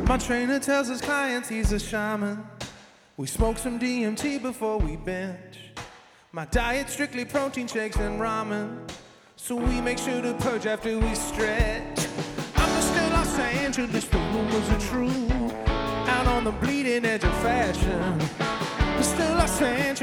My trainer tells his clients he's a shaman. We smoke some DMT before we bench. My diet strictly protein shakes and ramen, so we make sure to purge after we stretch. I'm Mr. Los Angeles, the rumors are true. Out on the bleeding edge of fashion. Mr. Los Angeles.